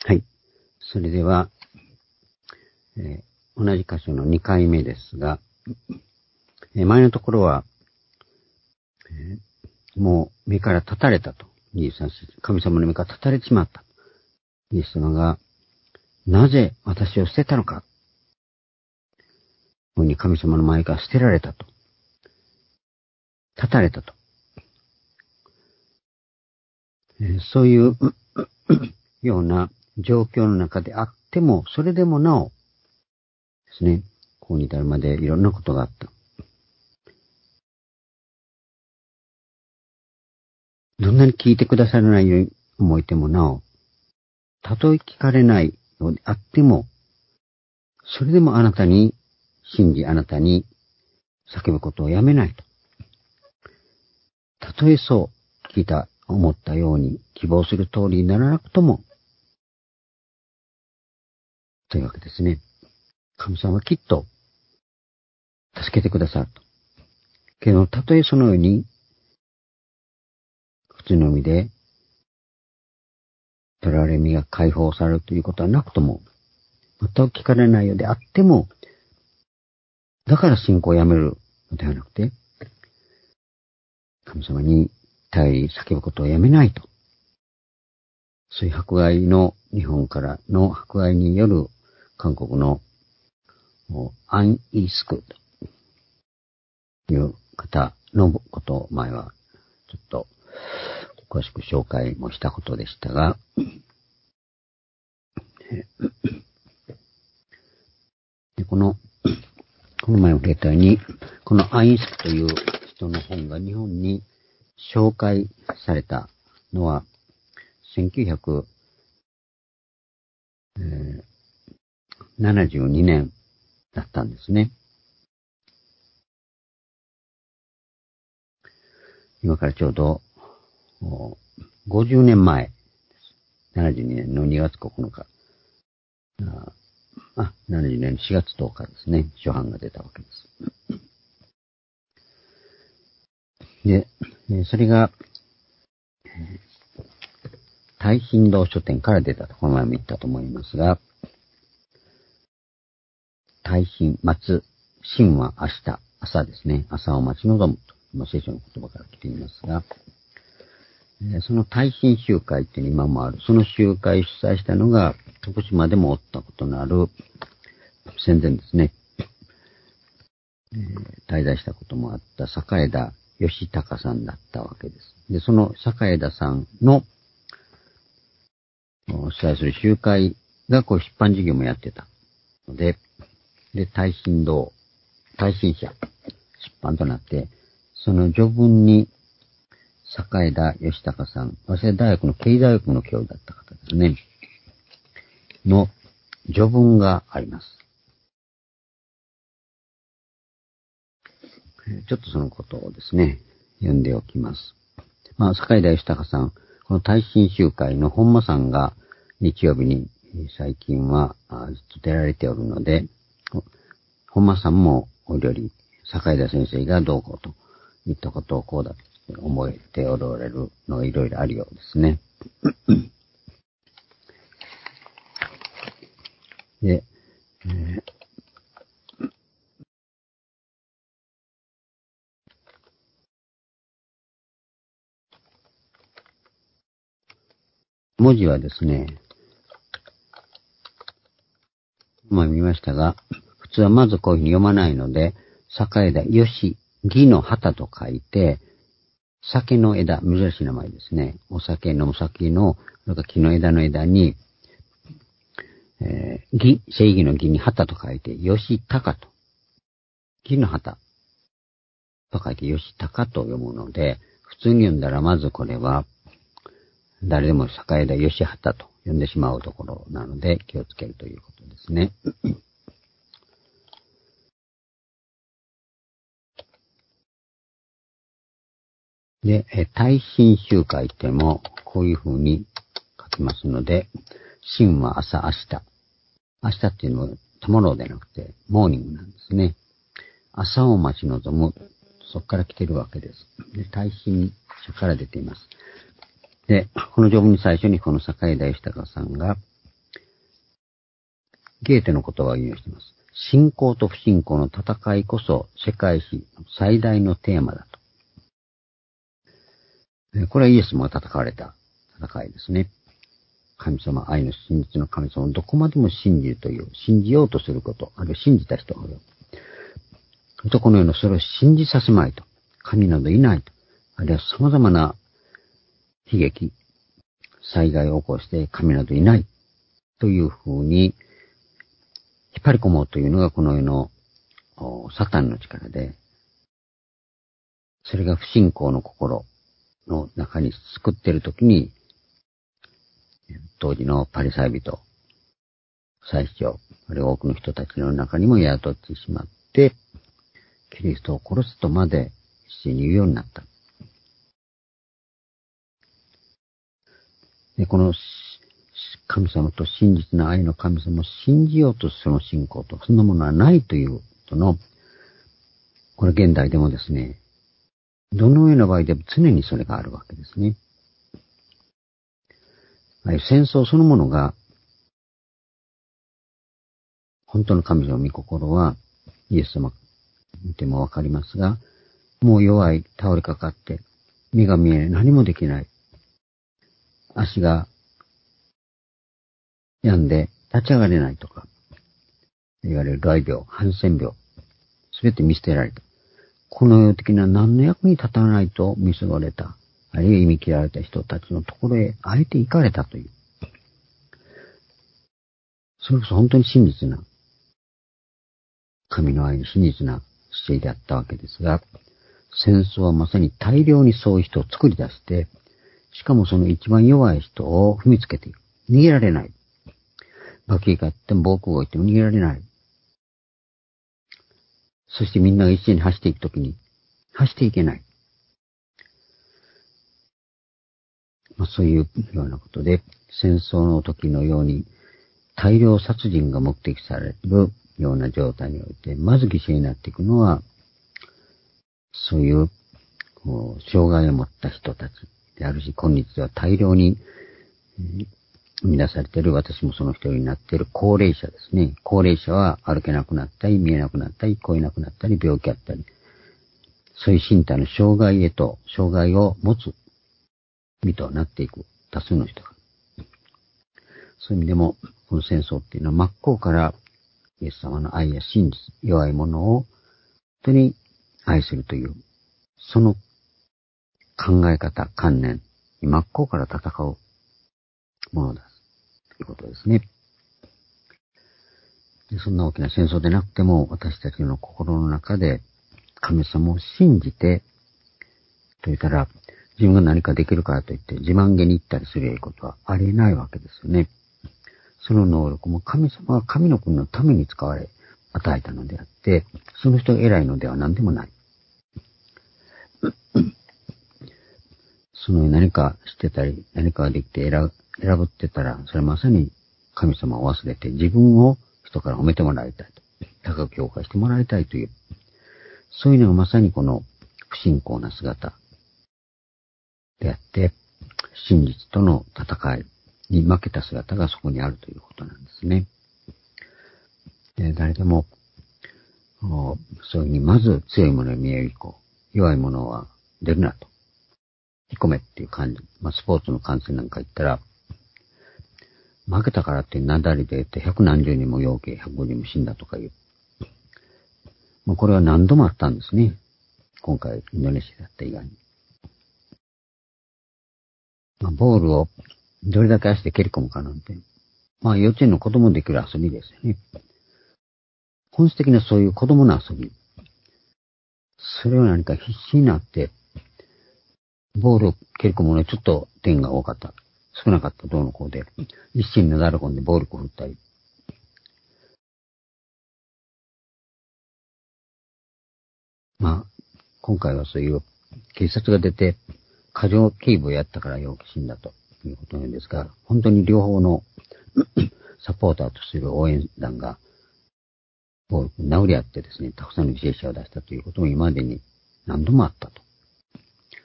はい。それでは、同じ箇所の2回目ですが、前のところは、もう目から立たれたと。23節、神様の目から立たれてしまった。イエス様が、なぜ私を捨てたのか。こういうふうに神様の前から捨てられたと。立たれたと。そういうような状況の中であっても、それでもなおですね、ここに至るまでいろんなことがあった。どんなに聞いてくださらないように思えてもなお、たとえ聞かれないのであっても、それでもあなたに信じ、あなたに叫ぶことをやめないと。たとえそう聞いた、思ったように希望する通りにならなくとも、というわけですね。神様はきっと助けてくださると。けど、たとえそのように、普通の意味で、囚われ身が解放されるということはなくとも、全く聞かれないようであっても、だから信仰をやめるのではなくて、神様に頼り叫ぶことをやめないと。そういう迫害の、日本からの迫害による韓国のアン・イスクという方のことを前はちょっと詳しく紹介もしたことでしたが、でこの前も触れたように、このアン・イスクという人の本が日本に紹介されたのは1972年だったんですね。今からちょうど50年前、72年の2月9日、72年4月10日ですね、初版が出たわけです。で、それが、大賓堂書店から出たと、この前も言ったと思いますが、大賓、待つ、真は明日、朝ですね、朝を待ち望むと、聖書の言葉から来ていますが、その大賓集会っていうの今もある、その集会を主催したのが、徳島でもおったことのある、戦前ですね、滞在したこともあった坂枝義孝さんだったわけです。で、その坂枝さんの主催する集会がこう出版事業もやってたので、大賓堂、大賓社、出版となって、その序文に坂枝義孝さん、早稲田大学の経済学の教授だった方ですね、の序文があります。ちょっとそのことをですね、読んでおきます。坂枝義孝さん、この大賓集会の本間さんが日曜日に最近はずっと出られておるので、本間さんもおいろり坂枝先生がどうこうと言ったことをこうだと思えておられるのがいろいろあるようですね。で、文字はですね、見ましたが、普通はまずこういうふうに読まないので、坂枝義、義の旗と書いて、酒の枝、珍しい名前ですね。お酒のお酒の、木の枝の枝に、義、正義の義に旗と書いて、義高と。義の旗と書いて、義高と読むので、普通に読んだらまずこれは、誰でも坂枝義旗と呼んでしまうところなので、気をつけるということですね。で、大賓集会ってもこういう風に書きますので、真は朝明日。明日っていうのはトモローでなくてモーニングなんですね。朝を待ち望む。そこから来てるわけです。で、大賓書から出ています。で、この序文に最初にこの坂井大義孝さんがゲーテの言葉を引用しています。信仰と不信仰の戦いこそ世界史の最大のテーマだと。これはイエスも戦われた戦いですね。神様、愛の真実の神様をどこまでも信じるという、信じようとすること、あるいは信じた人ほど、この世のそれを信じさせまいと、神などいないと、あるいは様々な悲劇、災害を起こして神などいないというふうに引っ張り込もうというのがこの世のサタンの力で、それが不信仰の心の中に救っているときに、当時のパリサイ人、祭司長、あるいは多くの人たちの中にも宿ってしまって、キリストを殺すとまで一斉に言うようになった。で、この神様と真実な愛の神様を信じようとする信仰と、そんなものはないということの、これ現代でもですね、どのような場合でも常にそれがあるわけですね。戦争そのものが、本当の神様の御心は、イエス様見てもわかりますが、もう弱い、倒れかかって、目が見えない、何もできない。足が病んで立ち上がれないとか、いわゆる雷病、ハンセン病、すべて見捨てられた。この世的な何の役に立たないと見過ごれた、あるいは忌み嫌われた人たちのところへあえて行かれたという。それこそ本当に真実な、神の愛に真実な姿勢であったわけですが、戦争はまさに大量にそういう人を作り出して、しかもその一番弱い人を踏みつけていく。逃げられない。爆撃があっても防空壕行っても逃げられない。そしてみんなが一斉に走っていくときに、走っていけない。そういうようなことで、戦争の時のように大量殺人が目的されるような状態において、まず犠牲になっていくのは、そういう障害を持った人たちであるし、今日では大量に生み出されている、私もその一人になっている高齢者ですね。高齢者は歩けなくなったり、見えなくなったり、聞こえなくなったり、病気あったり、そういう身体の障害を持つ身となっていく多数の人が。そういう意味でも、この戦争っていうのは真っ向からイエス様の愛や真実、弱いものを本当に愛するという、その考え方、観念に真っ向から戦うものだということですね。で、そんな大きな戦争でなくても、私たちの心の中で神様を信じて、と言ったら、自分が何かできるからといって自慢げに言ったりすることはありえないわけですよね。その能力も神様は神の国のために使われ、与えたのであって、その人が偉いのでは何でもない。その何かしてたり、何かができて選ぶってたら、それはまさに神様を忘れて自分を人から褒めてもらいたいと。高く評価してもらいたいという。そういうのがまさにこの不信仰な姿であって、真実との戦いに負けた姿がそこにあるということなんですね。誰でも、そういうふうにまず強いものに見える以降、弱いものは出るなと。引っ込めっていう感じ。スポーツの観戦なんか行ったら、負けたからってなだりで百何十人も要計150人も死んだとかいう。これは何度もあったんですね。今回インドネシアだった以外に。ボールをどれだけ足で蹴り込むかなんて。幼稚園の子供できる遊びですよね。本質的なそういう子供の遊び。それを何か必死になって、ボールを蹴り込むのにちょっと点が多かった。少なかったどうのこうで、一心になだれ込んで暴力を振ったり。今回はそういう警察が出て、過剰警備をやったから容疑死んだということなんですが、本当に両方のサポーターとする応援団が、殴り合ってですね、たくさんの犠牲者を出したということも今までに何度もあったと。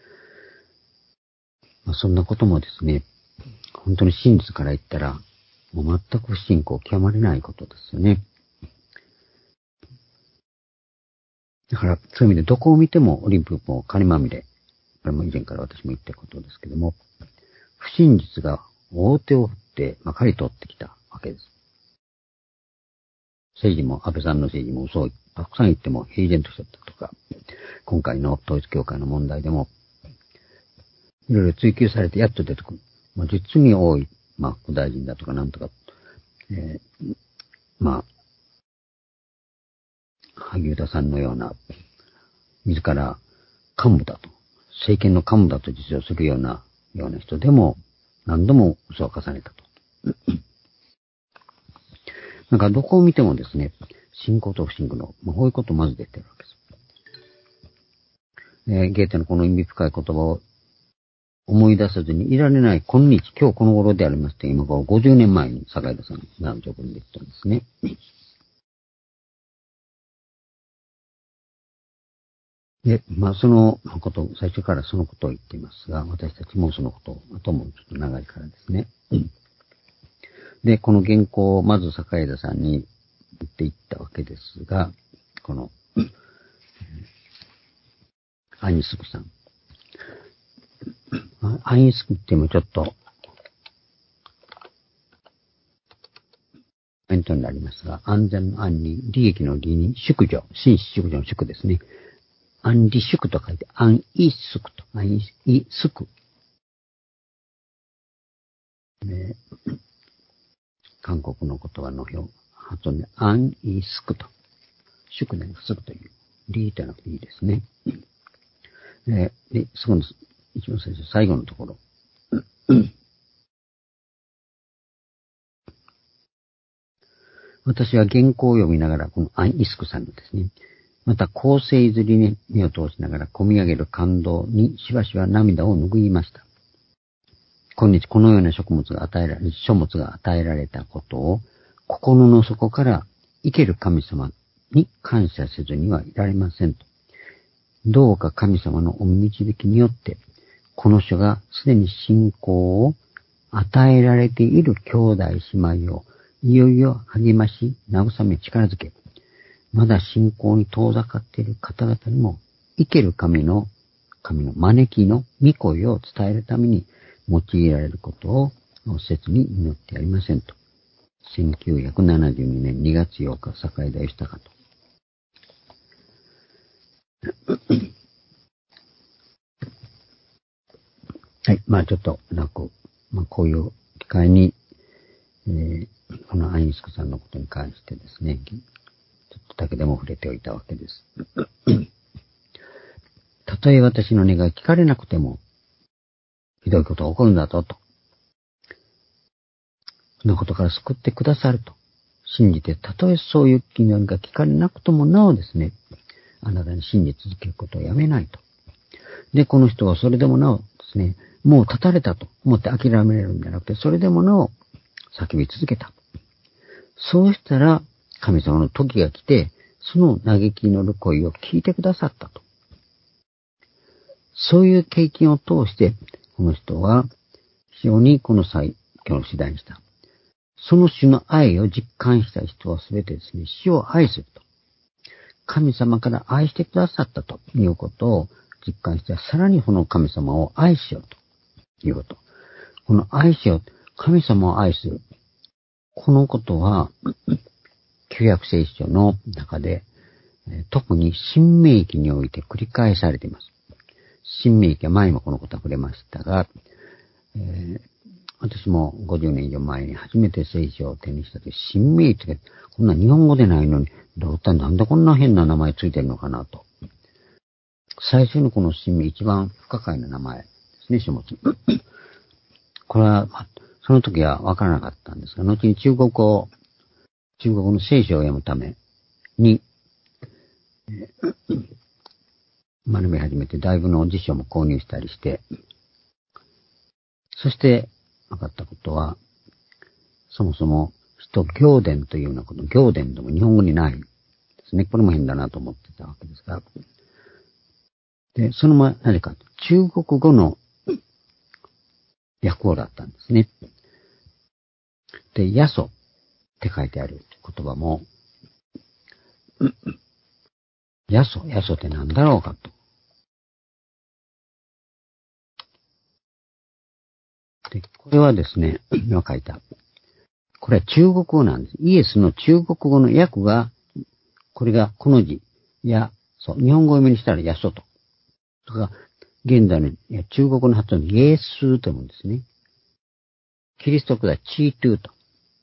そんなこともですね、本当に真実から言ったら、 もう全く不信仰極まれないことですよね。だから、そういう意味でどこを見てもオリンピックも金まみれ。これも以前から私も言ったことですけども、不真実が大手を振ってまかり通ってきたわけです。政治も、安倍さんの政治も嘘をたくさん言っても平然としちゃったとか、今回の統一教会の問題でも、いろいろ追及されてやっと出てくる。実に多い、副大臣だとかなんとか、萩生田さんのような、自ら幹部だと、政権の幹部だと自称するような人でも、何度も嘘を重ねたと。なんかどこを見てもですね、信仰と不信仰の、こういうことをまず出てるわけです。ゲーテのこの意味深い言葉を思い出さずにいられない今日この頃でありますと、今から50年前に坂井田さんが南条君で言ったんですね。で、そのこと、最初からそのことを言っていますが、私たちもそのことを、あともちょっと長いからですね。で、この原稿をまず坂井田さんに言っていったわけですが、この、アインスクさん。アインスクってもちょっと、ポイントになりますが、安全の安に、利益の利に、淑女、紳士淑女の淑ですね。安利淑と書いて、安イスクと、安イスク。韓国の言葉の発音で、安イスクと。淑でスクという、利というのがいいですね。で、そこの、一番最初、最後のところ。私は原稿を読みながら、このアン・イスクさんのですね、また構成ずりに目を通しながら込み上げる感動にしばしば涙を拭いました。今日このような書物が与えられたことを、心の底から生ける神様に感謝せずにはいられませんと。どうか神様のお導きによって、この書がすでに信仰を与えられている兄弟姉妹をいよいよ励まし、慰め、力づけ、まだ信仰に遠ざかっている方々にも、生ける神の招きの御声を伝えるために用いられることを切に祈ってやりませんと。1972年2月8日、坂井田義孝と。はい。ちょっと、こういう機会に、このアインスクさんのことに関してですね、ちょっとだけでも触れておいたわけです。たとえ私の願い聞かれなくても、ひどいことが起こるんだと。そのことから救ってくださると信じて、たとえそういう祈りが聞かれなくともなおですね、あなたに信じ続けることをやめないと。で、この人はそれでもなおですね、もう立たれたと思って諦めれるんじゃなくて、それでもなお叫び続けた。そうしたら、神様の時が来て、その嘆きのる声を聞いてくださったと。そういう経験を通して、この人は非常にこの最強の次第にした。その主の愛を実感した人はすべてですね、主を愛すると。神様から愛してくださったということを実感して、さらにこの神様を愛しようということ。この愛しよう、神様を愛する。このことは、旧約聖書の中で、特に新明記において繰り返されています。新明記は前もこのことは触れましたが、私も50年以上前に初めて聖書を手にしたとき、新明記ってこんな日本語でないのに、なんでこんな変な名前ついてるのかなと。最初のこの新明一番不可解な名前ですね、書物。これは、その時はわからなかったんですが、後に中国の聖書を読むために、学び始めて、だいぶの辞書も購入したりして、そして分かったことは、そもそも行伝というようなこと、行伝でも日本語にないですね。これも変だなと思ってたわけですが、で、その前、なぜか、中国語の訳語だったんですね。 で、ヤソって書いてある言葉も、ヤソって何だろうかと。で、これはですね、今書いた。これは中国語なんです。イエスの中国語の訳が、これがこの字、日本語読みにしたらヤソと。とか、現代の中国語の発音でイエスと読むんですね。キリスト教ではチートゥーと。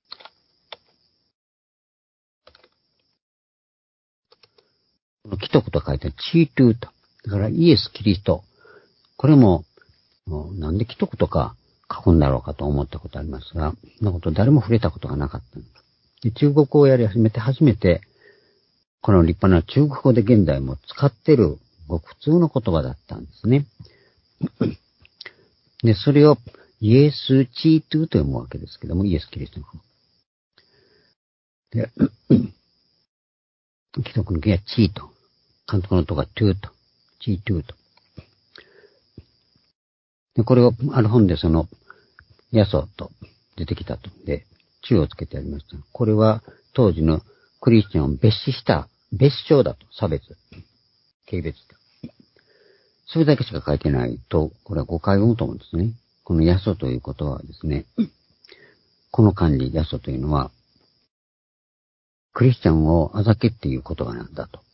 この既得と書いてチートゥーと。だからイエス・キリスト。これも、なんで既得とか書くんだろうかと思ったことありますが、そんなこと誰も触れたことがなかったで。中国語をやり始めて初めて、この立派な中国語で現代も使ってるごく普通の言葉だったんですね。で、それをイエス・チートゥーと読むわけですけども、イエス・キリストの方。で、既得の義はチーと。監督のとがトゥーと。チートゥーと。で、これをある本でヤソと出てきたと。で、中をつけてありました。これは当時のクリスチャンを蔑視した別称だと。差別。軽蔑だ。それだけしか書いてないと、これは誤解を生むと思うんですね。このヤソということはですね、この漢字ヤソというのは、クリスチャンをあざけっていう言葉なんだと。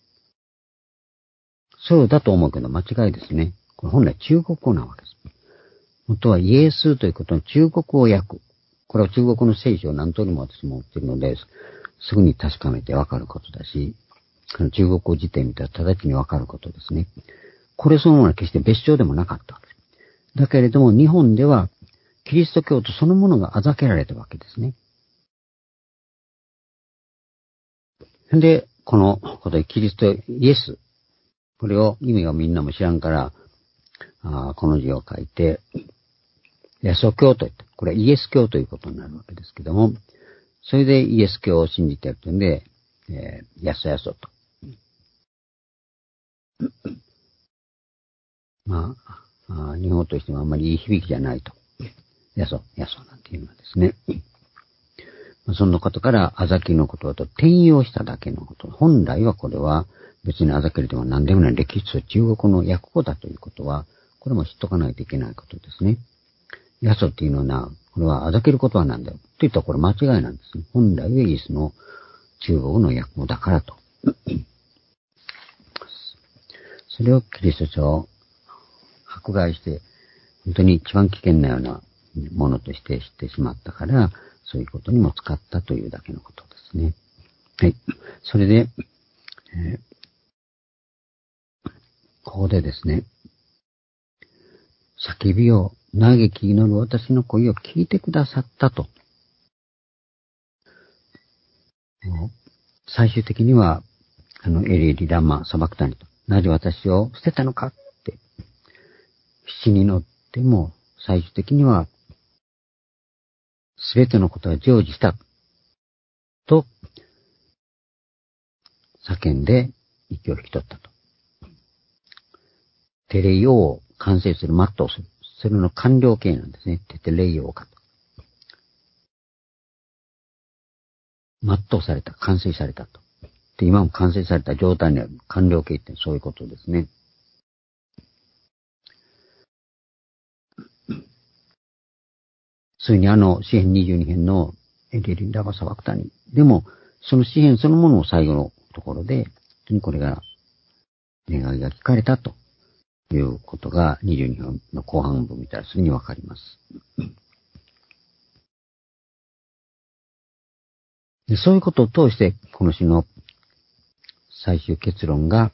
そうだと思うけど間違いですね。これ本来中国語なわけです。元はイエスということの中国語訳。これは中国の聖書を何通りも私も持っているので、すぐに確かめてわかることだし、中国語辞典見たら直ちにわかることですね。これそのものは決して別称でもなかったわけです。だけれども日本ではキリスト教徒そのものがあざけられたわけですね。で、このことでキリストイエス、これを意味がみんなも知らんから、この字を書いて、ヤソ教といって、これはイエス教ということになるわけですけども、それでイエス教を信じているというんで、ヤソと。日本としてもあんまりいい響きじゃないと。ヤソなんていうのはですね。そのことから、あざきのことと転用しただけのこと。本来はこれは別にあざけるでも何でもない歴史と中国の訳語だということは、これも知っとかないといけないことですね。ヤソっていうのはこれはあざける言葉なんだよ。と言ったらこれ間違いなんですね。本来はイエスの中国の訳語だからと。それをキリスト教を迫害して、本当に一番危険なようなものとして知ってしまったから、そういうことにも使ったというだけのことですね。はい。それで、ここでですね、叫びを嘆き祈る私の声を聞いてくださったと。最終的には、エリエリラマサバクタニと、なぜ私を捨てたのかって、必死に祈っても、最終的には、すべてのことは成就した。と、叫んで、息を引き取ったと。テレイオを完成する、全うする。それの完了形なんですね。テレイオかと。全うされた、完成されたと。で、今も完成された状態にある完了形ってそういうことですね。それに詩編22編のエリエリラバサバクタニ。でも、その詩編そのものを最後のところで、本当にこれが願いが聞かれたということが22編の後半部見たらすぐにわかります。でそういうことを通して、この詩の最終結論が、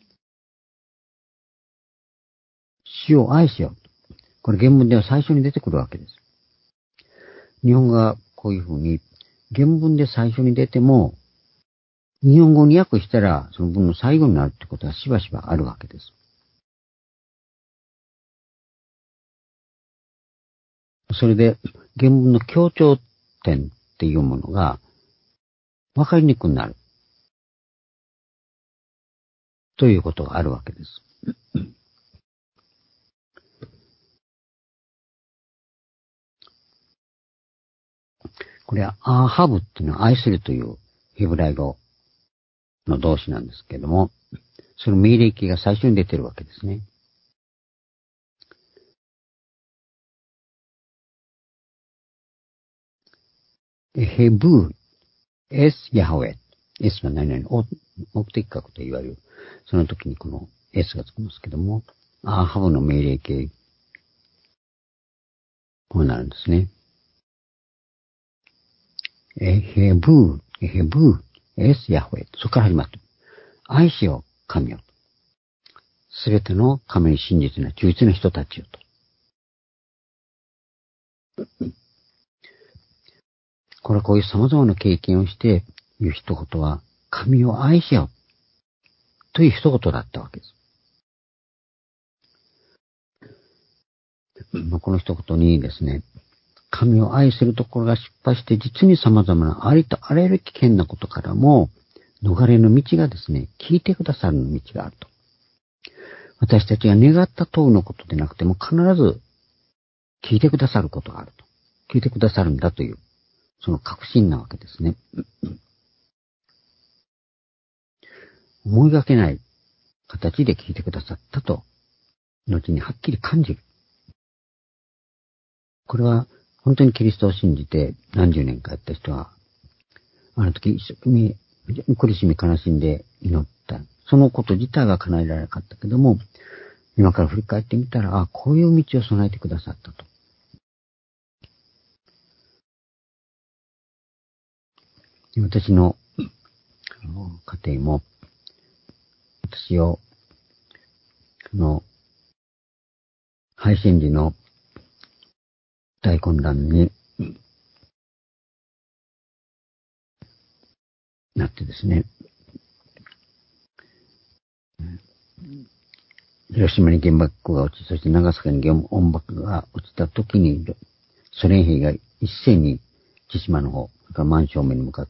死を愛しよう。これ原文では最初に出てくるわけです。日本語がこういうふうに、原文で最初に出ても、日本語に訳したら、その文の最後になるってことはしばしばあるわけです。それで、原文の強調点っていうものが、わかりにくくなる。ということがあるわけです。 これはアーハブっていうのは愛するというヘブライ語の動詞なんですけども、その命令形が最初に出てるわけですね。ヘブー、エス・ヤハウェ。エスは何々、目的格と言われる。その時にこのエスがつきますけども、アーハブの命令形、こうなるんですね。ヘブー、エス・ヤハウェ。そこから始まって、愛しよう、神よ。すべての神に真実な忠実な人たちよと。これはこういう様々な経験をして言う一言は、神を愛しようという一言だったわけです。この一言にですね、神を愛するところが失敗して実に様々なありとあらゆる危険なことからも逃れの道がですね、聞いてくださる道があると。私たちが願った通りのことでなくても必ず聞いてくださることがあると。聞いてくださるんだという、その確信なわけですね。思いがけない形で聞いてくださったと、後にはっきり感じる。これは本当にキリストを信じて何十年かやった人は、あの時一生懸命苦しみ悲しんで祈った。そのこと自体は叶えられなかったけども、今から振り返ってみたら、こういう道を備えてくださったと。私の家庭も、私を、配信時の大混乱になってですね、広島に原爆が落ち、そして長崎に原爆が落ちた時に、ソ連兵が一斉に千島の方、満正面に向かって、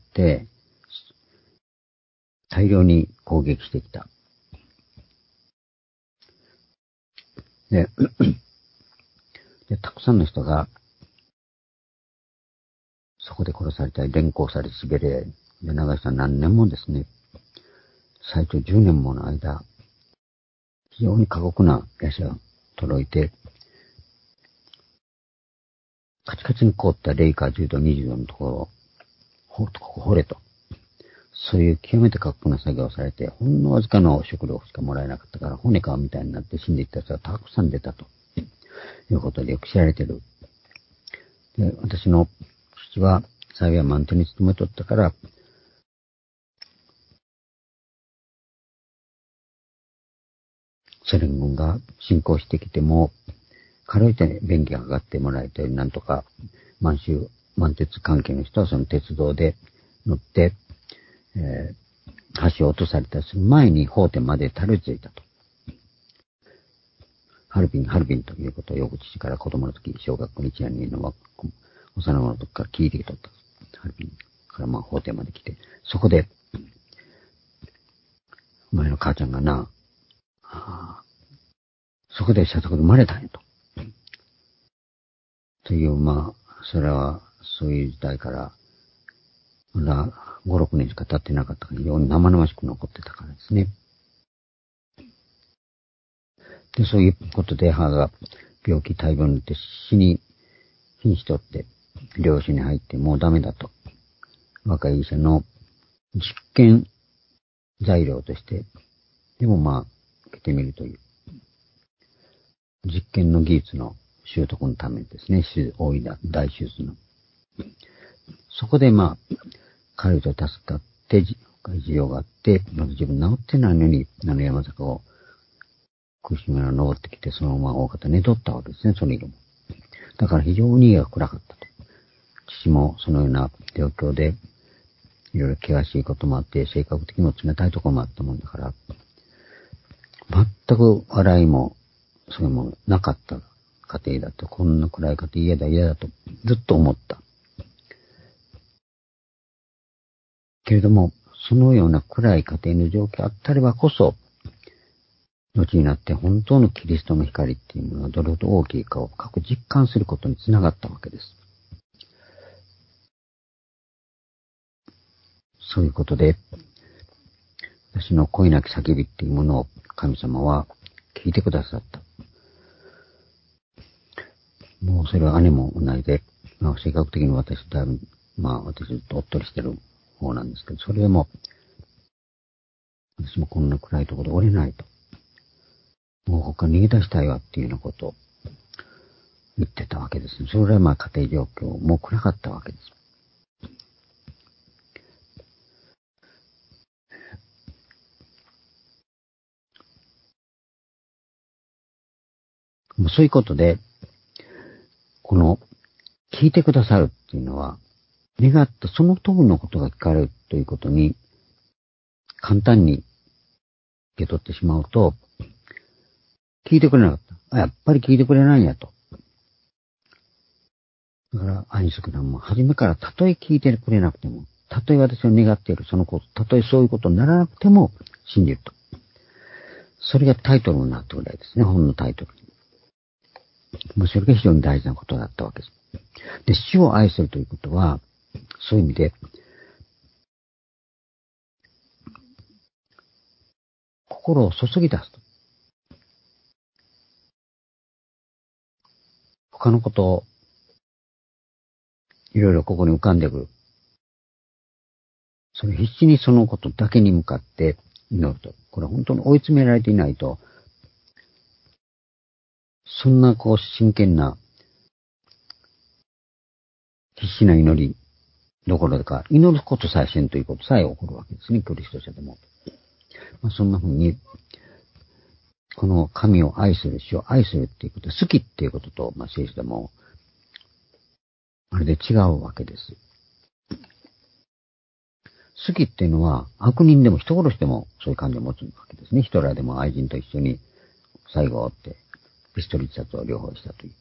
大量に攻撃してきた。で、たくさんの人が、そこで殺されたり、連行され、シベリアで長さ何年もですね、最長10年もの間、非常に過酷な野車が届いて、カチカチに凍った零下10度、20度のところを、ここ掘れと。そういう極めて過酷な作業をされて、ほんのわずかの食料しかもらえなかったから、骨皮みたいになって死んでいった人がたくさん出たということでよく知られている。で、私の父は幸い満点に勤めとったから、ソ連軍が侵攻してきても、軽い手便宜がかかってもらえて、なんとか満鉄関係の人はその鉄道で乗って、橋を落とされたりする前に法廷までたどり着いたと。ハルビンということをよく父から子供の時、小学校1年2年の幼子の時から聞いてきとった。ハルビンから法廷まで来て、そこで、お前の母ちゃんがな、そこで社宅で生まれたんやと。という、それは、そういう時代から、まだ5、6年しか経ってなかったから、非常に生々しく残ってたからですね。で、そういうことで母が病気大病になって死にとって療養所に入ってもうダメだと。若い医者の実験材料として、でも受けてみるという。実験の技術の習得のためですね。大いな大手術の。そこで彼と助かって事情があって、まだ自分治ってないのに、山坂を苦しみながら登ってきて、そのまま大方寝とったわけですね、その色も。だから非常に家が暗かったと。父もそのような状況で、いろいろ険しいこともあって、性格的にも冷たいところもあったもんだから、全く笑いも、それもなかった家庭だと、こんな暗い家庭嫌だとずっと思った。けれども、そのような暗い家庭の状況があったればこそ、後になって本当のキリストの光っていうものがどれほど大きいかを実感することにつながったわけです。 そういうことで、私の恋なき叫びっていうものを神様は聞いてくださった。もうそれは姉も同じで、性格的に私だいぶ、私ずっとおっとりしてる方なんですけど、それでも、私もこんな暗いところで折れないと。もう他逃げ出したいわっていうようなことを言ってたわけですね。それは家庭状況も暗かったわけです。そういうことで、この、聞いてくださるっていうのは、願ったその通りのことが聞かれるということに、簡単に受け取ってしまうと、聞いてくれなかった。やっぱり聞いてくれないんやと。だから、アインシュタインも初めからたとえ聞いてくれなくても、たとえ私の願っているそのこと、たとえそういうことにならなくても信じると。それがタイトルになったぐらいですね、本のタイトルに。もうそれが非常に大事なことだったわけです。で、主を愛するということは、そういう意味で、心を注ぎ出すと。他のことを、いろいろここに浮かんでくる。それ必死にそのことだけに向かって祈ると。これは本当に追い詰められていないと、そんな真剣な、必死な祈りどころか、祈ることさえせんということさえ起こるわけですね、キリスト者でも。そんな風に、この神を愛する、主を愛するっていうこと、好きっていうことと、聖書でも、あれで違うわけです。好きっていうのは、悪人でも人殺しでもそういう感じを持つわけですね。ヒトラーでも愛人と一緒に、最後って、ピストル自殺を両方したという。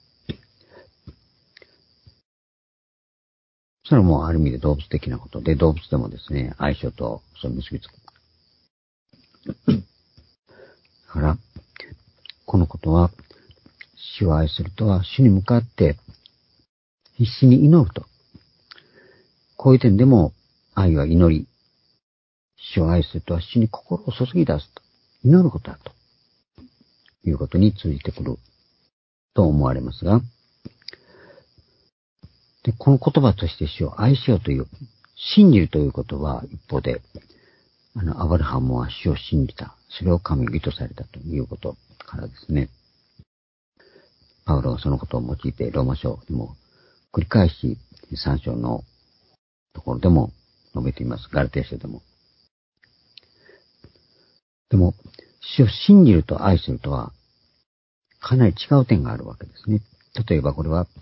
それはもうある意味で動物的なことで、動物でもですね、愛情とそう結びつく。だから、このことは、主を愛するとは、主に向かって必死に祈ると。こういう点でも、愛は祈り。主を愛するとは、主に心を注ぎ出すと。祈ることだと。いうことに通じてくると思われますが、で、この言葉として主を愛しようという、信じるということは一方で、アブラハムは主を信じた。それを神に意図されたということからですね。パウロはそのことを用いてローマ書でも繰り返し3章のところでも述べています。ガラテヤ書でも。でも、主を信じると愛するとはかなり違う点があるわけですね。例えばこれは、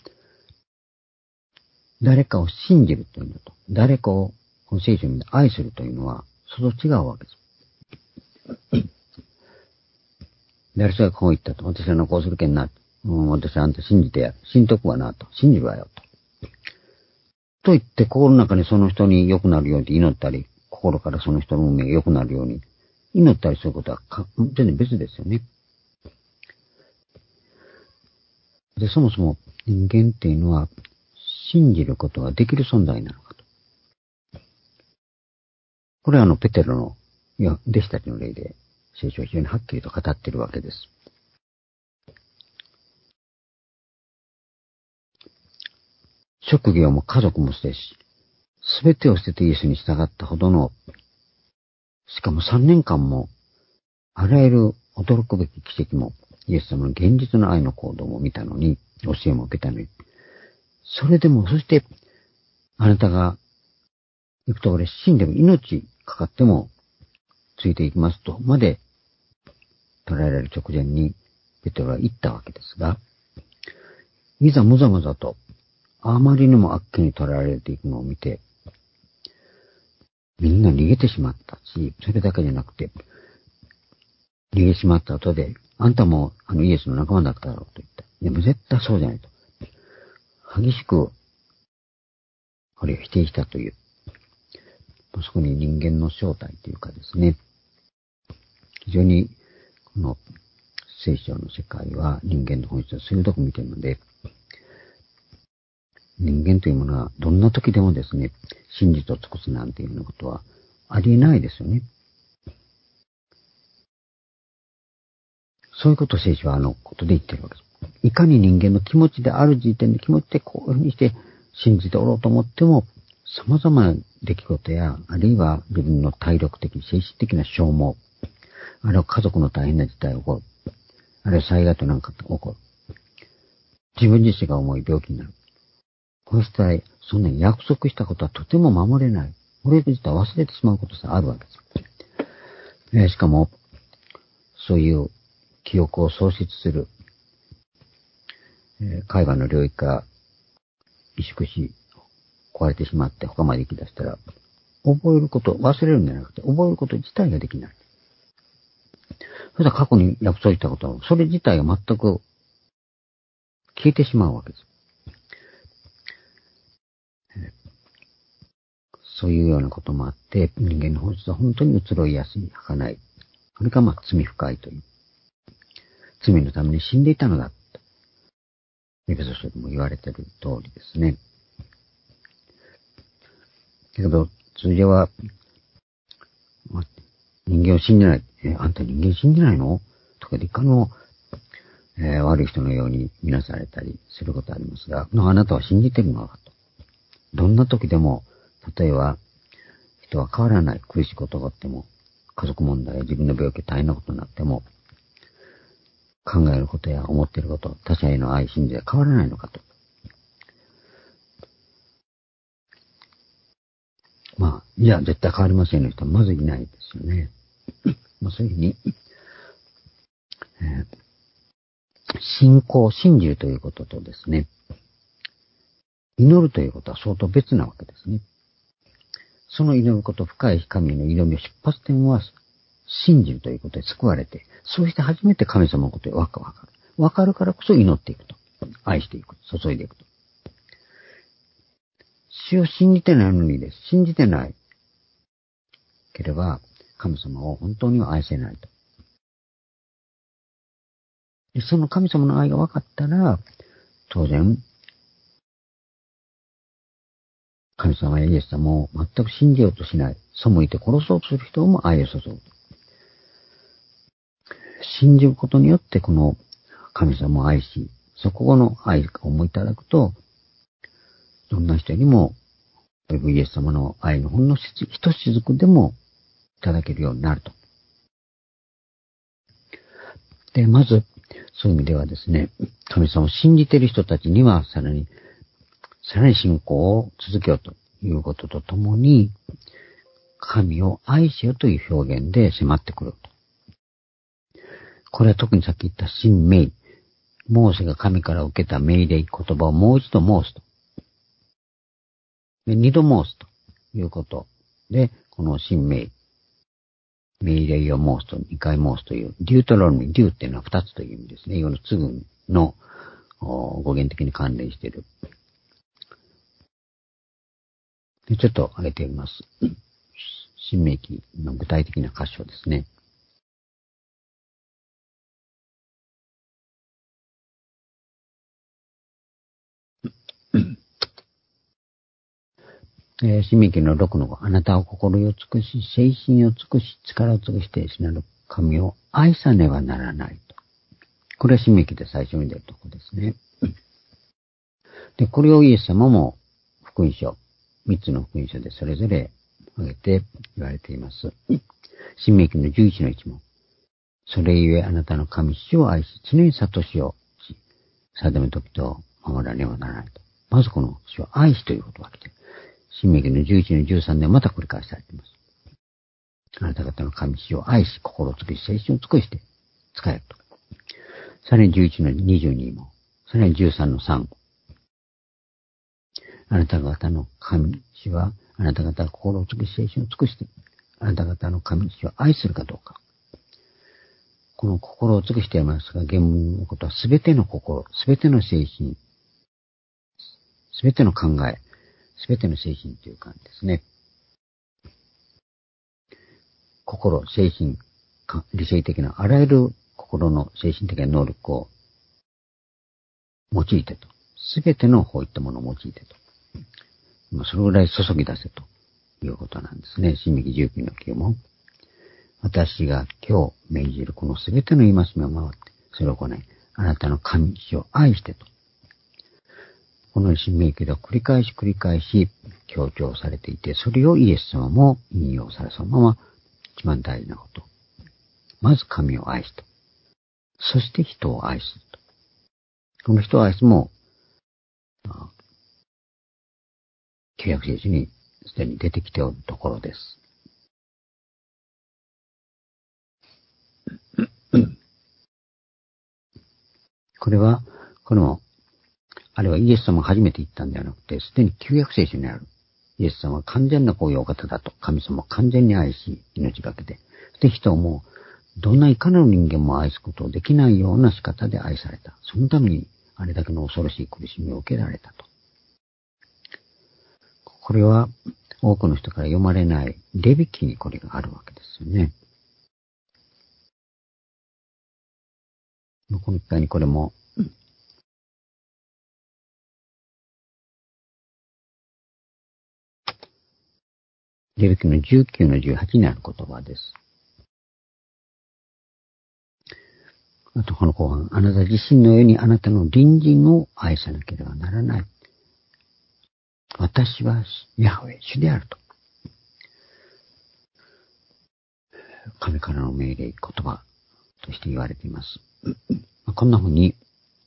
誰かを信じるというのと、誰かをこの聖書に愛するというのは、そと違うわけです。誰かがこう言ったと、私はこうするけんな、私はあんた信じてや、信とくわなと、信じるわよと。と言って心の中にその人に良くなるように祈ったり、心からその人の運命が良くなるように祈ったりすることは全然別ですよね。で、そもそも人間っていうのは信じることができる存在なのかと。これはペテロの弟子たちの例で聖書を非常にはっきりと語っているわけです。職業も家族も捨てし、すべてを捨ててイエスに従ったほどの、しかも3年間も、あらゆる驚くべき奇跡も、イエス様の現実の愛の行動も見たのに、教えも受けたのに、それでも、そして、あなたが行くところで死んでも命かかってもついていきますとまで捉えられる直前にペテロは言ったわけですが、いざむざむざとあまりにも悪気に捉えられていくのを見て、みんな逃げてしまったし、それだけじゃなくて、逃げてしまった後で、あんたもイエスの仲間だっただろうと言った。でも絶対そうじゃないと。激しく、これを否定したという。そこに人間の正体というかですね、非常に、この聖書の世界は人間の本質を鋭く見ているので、人間というものはどんな時でもですね、真実を尽くすなんていうようなことはありえないですよね。そういうことを聖書はことで言ってるわけです。いかに人間の気持ちである時点で気持ちでこういうふうにして信じておろうと思っても、様々な出来事や、あるいは自分の体力的、精神的な消耗、あるいは家族の大変な事態が起こる。あるいは災害となんか起こる。自分自身が重い病気になる。こうしたら、そんなに約束したことはとても守れない。これ自体忘れてしまうことさえあるわけです。しかも、そういう記憶を喪失する、海外の領域が萎縮し、壊れてしまって他まで行き出したら、覚えること、忘れるんじゃなくて、覚えること自体ができない。そしたら過去に約束したことは、それ自体が全く消えてしまうわけです。そういうようなこともあって、人間の本質は本当に移ろいやすい、儚い。それが罪深いという。罪のために死んでいたのだ。エペソ書でも言われている通りですね。だけど、通常は、人間を信じない。あんた人間信じないのとかでいかの、悪い人のように見なされたりすることありますが、あなたは信じてるのかと。どんな時でも、例えば、人は変わらない。苦しいことがあっても、家族問題や自分の病気大変なことになっても、考えることや思っていること、他者への愛、信じは変わらないのかと。いや、絶対変わりませんの人はまずいないですよね。そういうふうに、信仰、信じるということとですね、祈るということは相当別なわけですね。その祈ること、深い神の祈りの出発点は、信じるということで救われて、そうして初めて神様のことがわかる。わかるからこそ祈っていくと。愛していく。注いでいくと。主を信じてないのにです。信じてないければ、神様を本当には愛せないと。でその神様の愛が分かったら、当然、神様やイエス様を全く信じようとしない。背いて殺そうとする人も愛を注ぐ。信じることによってこの神様を愛し、そこの愛を思いいただくと、どんな人にも、イエス様の愛のほんのひとしずくでもいただけるようになると。で、まず、そういう意味ではですね、神様を信じている人たちには、さらに信仰を続けようということとともに、神を愛しようという表現で迫ってくると。これは特にさっき言った信命。モーセが神から受けた命令、言葉をもう一度申すと。で、二度申すということで、この信命。命令を申すと、二回申すという、デュートロノミ、デューっていうのは二つという意味ですね。英語の次の語源的に関連している。でちょっと挙げてみます。新明記の具体的な箇所ですね。新明記の6の5、あなたは心を尽くし、精神を尽くし、力を尽くして死なる神を愛さねばならないと。これは新明記で最初に出るところですね。で、これをイエス様も福音書、3つの福音書でそれぞれ挙げて言われています。新明記の11の1も、それゆえあなたの神主を愛し、常に悟しをし、定めときと守らねばならないと。まずこの主を愛しということが来て、新明記の11の13でまた繰り返されています。あなた方の神主を愛し、心を尽くし、精神を尽くして使えると。さらに11の22も、さらに13の3。あなた方の神主は、あなた方が心を尽くし、精神を尽くして、あなた方の神主を愛するかどうか。この心を尽くしていますが、原文のことはすべての心、すべての精神、すべての考え、すべての精神という感じですね。心、精神、理性的なあらゆる心の精神的な能力を用いてと。すべてのこういったものを用いてと。それぐらい注ぎ出せということなんですね。新暦19の9も。私が今日命じるこのすべての戒めを守って、それを行い、あなたの神主を愛してと。この新明記では繰り返し強調されていて、それをイエス様も引用されそのまま一番大事なこと。まず神を愛すと。そして人を愛すると。この人を愛すも、旧約聖書にすでに出てきておるところです。これはあれはイエス様が初めて言ったんではなくて、すでに旧約聖書にある。イエス様は完全なこういうお方だと。神様を完全に愛し、命がけて。で、人も、どんないかなる人間も愛すことをできないような仕方で愛された。そのために、あれだけの恐ろしい苦しみを受けられたと。これは、多くの人から読まれない、レビ記にこれがあるわけですよね。この機会にこれも、レビ記の19の18にある言葉です。あとこの後半、あなた自身のようにあなたの隣人を愛さなければならない。私はヤハウェ主であると。神からの命令、言葉として言われています。こんな風に、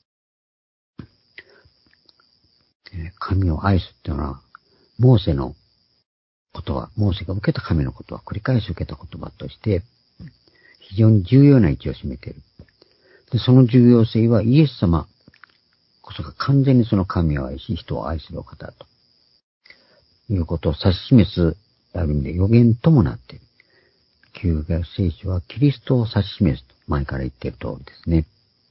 神を愛すっていうのは、モーセの言葉、モーセが受けた神の言葉、繰り返し受けた言葉として、非常に重要な位置を占めている。で、その重要性はイエス様こそが完全にその神を愛し、人を愛するお方だということを指し示すある意味で予言ともなっている。旧約聖書はキリストを指し示すと前から言っている通りですね。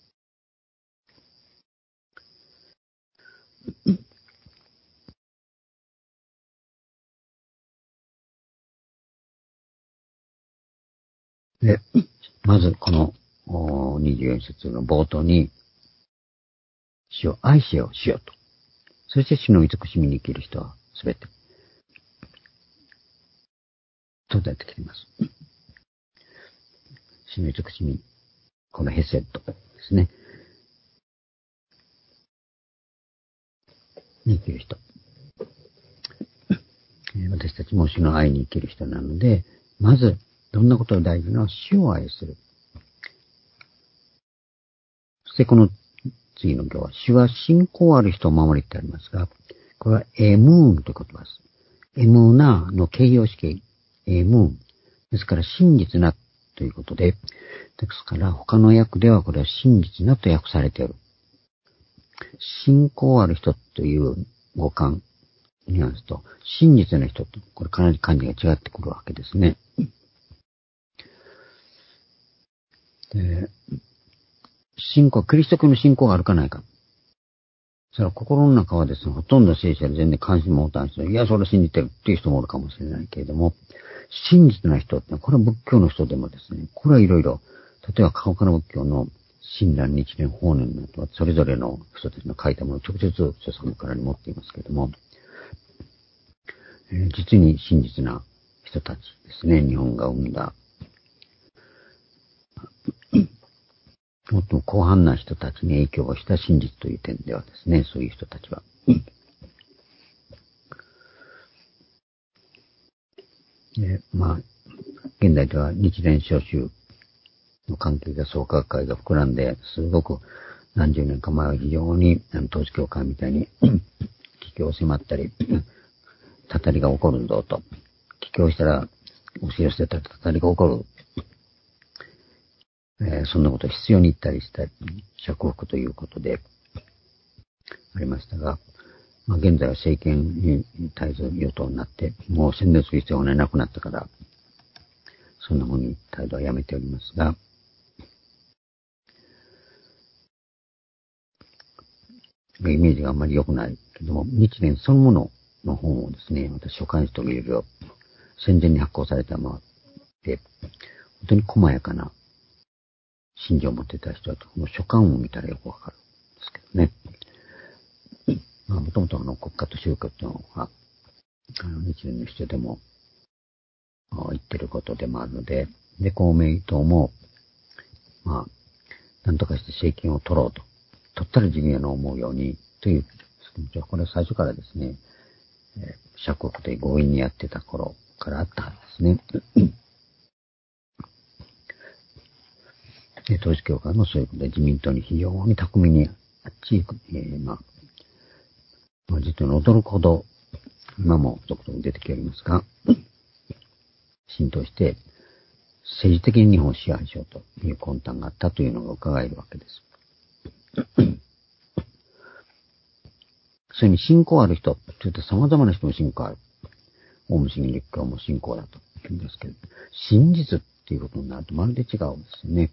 で、まずこの24節の冒頭に、主を愛しよう、しようと。そして主の慈しみに生きる人はすべて、と出てきています。主の慈しみ、このヘセットですね。に生きる人。私たちも主の愛に生きる人なので、まず、どんなことが大事なのは主を愛する。そしてこの次の行は、主は信仰ある人を守りってありますが、これはエムーンという言葉です。エムーナーの形容詞形、エムーン。ですから真実なということで、ですから他の訳ではこれは真実なと訳されている。信仰ある人という語感、ニュアンスと、真実な人と、これかなり感じが違ってくるわけですね。信仰、キリスト教の信仰があるかないか。それは心の中はですね、ほとんど聖書に全然関心も持たない人、いや、それは信じてるっていう人もおるかもしれないけれども、真実な人って、これは仏教の人でもですね、これはいろいろ、例えば、過去の仏教の親鸞日蓮法然などは、それぞれの人たちの書いたものを直接著作からに持っていますけれども、実に真実な人たちですね、日本が生んだ、もっとも広範な人たちに影響をした真実という点ではですね、そういう人たちは。現代では日蓮召集の関係が創価学会が膨らんで、すごく何十年か前は非常に統一教会みたいに帰教を迫ったり、たたりが起こるぞと。帰教したら、教えを捨てたらたたりが起こる。そんなことを必要に言ったりしたり、釈服ということでありましたが、現在は政権に対する与党になって、もう宣伝する必要がなくなったから、そんなふうに態度はやめておりますが、イメージがあんまり良くないけども、日蓮そのものの本をですね、私書簡というより戦前に発行されたままで、本当に細やかな信条を持っていた人だと、この書簡を見たらよくわかるんですけどね。もともと国家と宗教というのは、日蓮の人でも言ってることでもあるので、で、公明党も、なんとかして政権を取ろうと。取ったら自分の思うように、という、これは最初からですね、社国で強引にやってた頃からあったはずですね。統一教会もそういうことで自民党に非常に巧みにあっち実に驚くほど、今も続々出てきておりますが、浸透して、政治的に日本を支配しようという魂胆があったというのが伺えるわけです。それに信仰ある人、といって様々な人も信仰ある。オウム真理教も信仰だと言うんですけど、真実っていうことになるとまるで違うんですよね。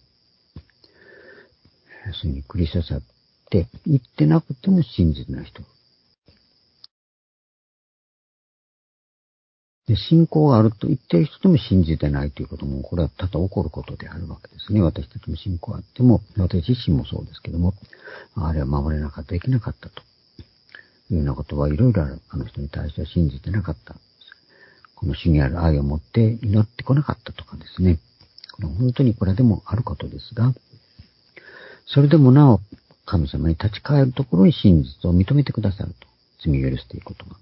要するにクリスチャンって言ってなくても真実な人。で、信仰があると言っている人でも信じてないということも、これは多々起こることであるわけですね。私たちも信仰があっても、私自身もそうですけども、あれは守れなかった、できなかったというようなことはいろいろある。あの人に対しては信じてなかった。この主にある愛を持って祈ってこなかったとかですね。これは本当にいくらでもあることですが、それでもなお神様に立ち返るところに真実を認めてくださると。罪を許すということが。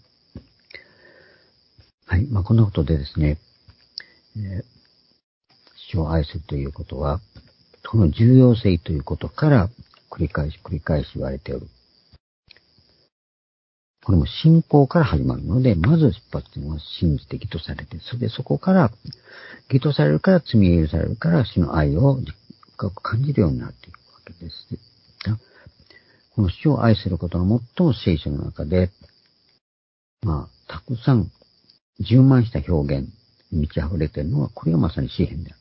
はい。こんなことでですね、主を愛するということは、この重要性ということから繰り返し言われておる。これも信仰から始まるので、まず出発点は信じて義とされて、そこから義とされるから罪を許されるから主の愛を深く感じるようになっていくわけです。この主を愛することの最も聖書の中で、たくさん充満した表現に満ち溢れているのは、これがまさに詩篇である。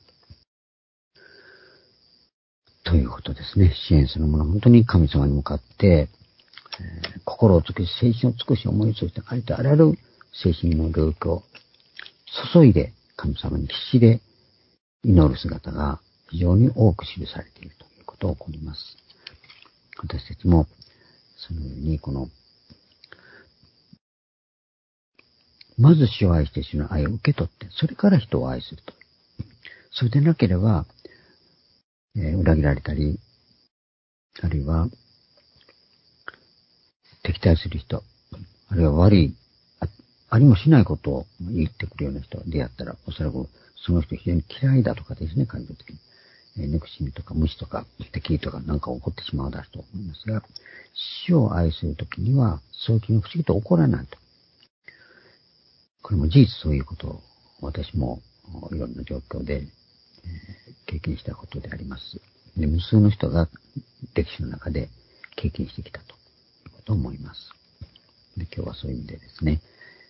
ということですね。詩篇そのものは本当に神様に向かって、心を尽くし、精神を尽くし、思いを尽くして、ありとあらゆる精神の領域を注いで、神様に必死で祈る姿が非常に多く記されているということが起こります。私たちも、そのように、まず主を愛して主の愛を受け取って、それから人を愛すると。それでなければ、裏切られたり、あるいは、敵対する人、あるいは悪い、ありもしないことを言ってくるような人が出会ったら、おそらくその人非常に嫌いだとかですね、感情的に。憎しみとか無視とか敵とかなんか起こってしまうだろうと思いますが、主を愛するときには、そういう気が不思議と起こらないと。これも事実そういうことを私もいろんな状況で、経験したことであります。で、無数の人が歴史の中で経験してきたということを思います。で、今日はそういう意味でですね、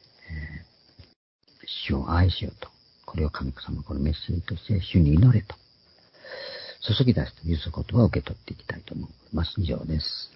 主を愛しようと。これを神様、このメッセージとして主に祈れと。注ぎ出すということは受け取っていきたいと思います。以上です。